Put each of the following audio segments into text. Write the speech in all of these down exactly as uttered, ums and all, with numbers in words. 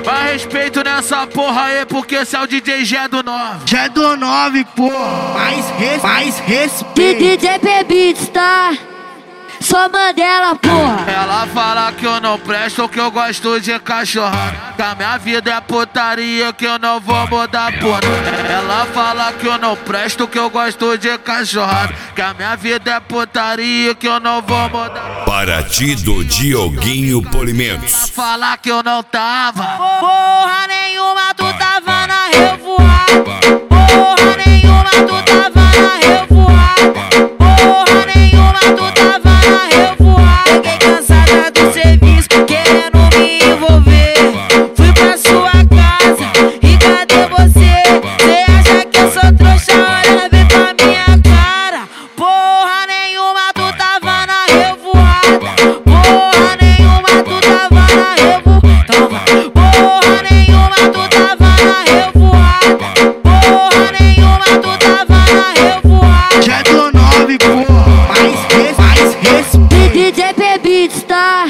Mas respeito nessa porra aí, porque esse é o D J Gé do nove. Gé do nove, porra. Mais, res, mais respeito. D J P-Beats, tá? Só Mandela, porra. Ela fala que eu não presto, que eu gosto de cachorrada, que a minha vida é putaria, que eu não vou mudar porra. Ela fala que eu não presto, que eu gosto de cachorrada, que a minha vida é putaria, que eu não vou mudar. Para ti do Dioguinho Polimentos. Ela fala que eu não tava. Porra nenhuma, tu tava na revoada. Porra nenhuma, tu tava na revoada. Porra nenhuma, tu tava na revoada. Cheguei cansada do serviço, querendo me envolver. Fui pra sua casa, e cadê você? Cê acha que eu sou trouxa? Olha bem pra minha cara. Porra nenhuma, tu tava na revoada. Porra nenhuma, tu tava na revoada. Porra nenhuma, tu tava na revoada. Porra nenhuma, tu tava na revoada. Gé do nove, porra. Mais, res, mais respeito. D J P-Beats, tá?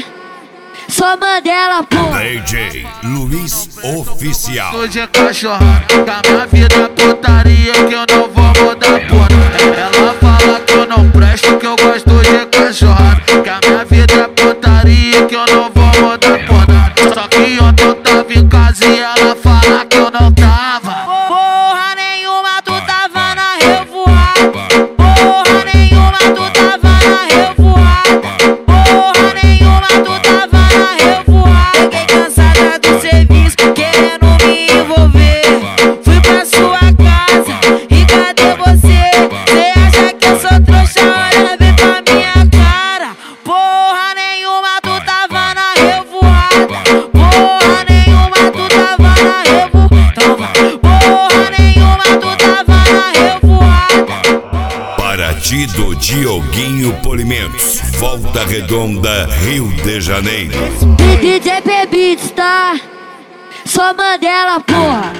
Só Mandela, porra. D J Luiz Oficial. Gosto de cachorrada, que a minha vida é putaria, que eu não vou mudar porra. Ela fala que eu não presto, que eu gosto de cachorrada, que a minha vida é putaria, que eu não vou mudar porra. Só que ontem eu tava em casa e ela fala que eu não tava. Porra nenhuma, tu tava na revoada. Porra nenhuma, tu tava na revoada. Porra nenhuma, tu tava na revoada. Cheguei cansada do serviço, querendo me envolver. Fui pra sua casa, e cadê você? Cê acha que eu sou trouxa? Olha bem pra minha cara. Porra nenhuma, tu tava na revoada. Porra nenhuma, tu tava na revoada. Porra nenhuma, tu tava na revoada. Para ti do Dioguinho Polimentos. Volta Redonda, Rio de Janeiro. D J P-Beats, tá? Só Mandela, porra.